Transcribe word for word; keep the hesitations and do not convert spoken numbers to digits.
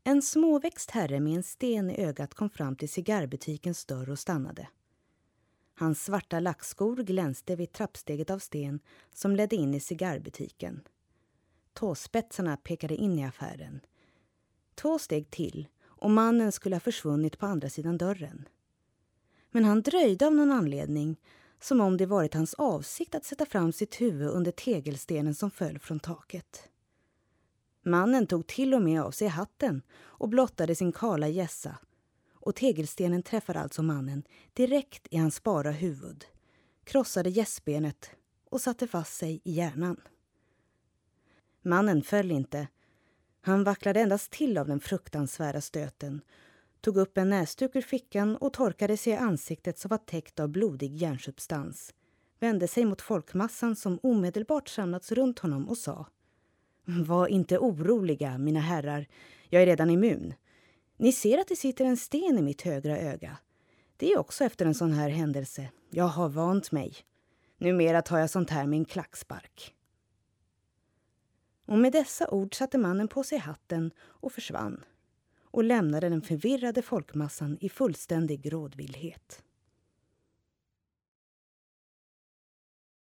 En småväxt herre med en sten i ögat kom fram till cigarrbutikens dörr och stannade. Hans svarta lackskor glänste vid trappsteget av sten som ledde in i cigarrbutiken. Tåspetsarna pekade in i affären. Två steg till och mannen skulle ha försvunnit på andra sidan dörren. Men han dröjde av någon anledning, som om det varit hans avsikt att sätta fram sitt huvud under tegelstenen som föll från taket. Mannen tog till och med av sig hatten och blottade sin kala gässa, och tegelstenen träffade alltså mannen direkt i hans bara huvud, krossade gässbenet och satte fast sig i hjärnan. Mannen föll inte. Han vacklade endast till av den fruktansvärda stöten, tog upp en näsduk ur fickan och torkade sig i ansiktet som var täckt av blodig järnsubstans, vände sig mot folkmassan som omedelbart samlats runt honom och sa: "Var inte oroliga, mina herrar, jag är redan immun. Ni ser att det sitter en sten i mitt högra öga. Det är också efter en sån här händelse. Jag har vant mig. Numera tar jag sånt här med en klackspark." Och med dessa ord satte mannen på sig hatten och försvann, och lämnade den förvirrade folkmassan i fullständig rådvillhet.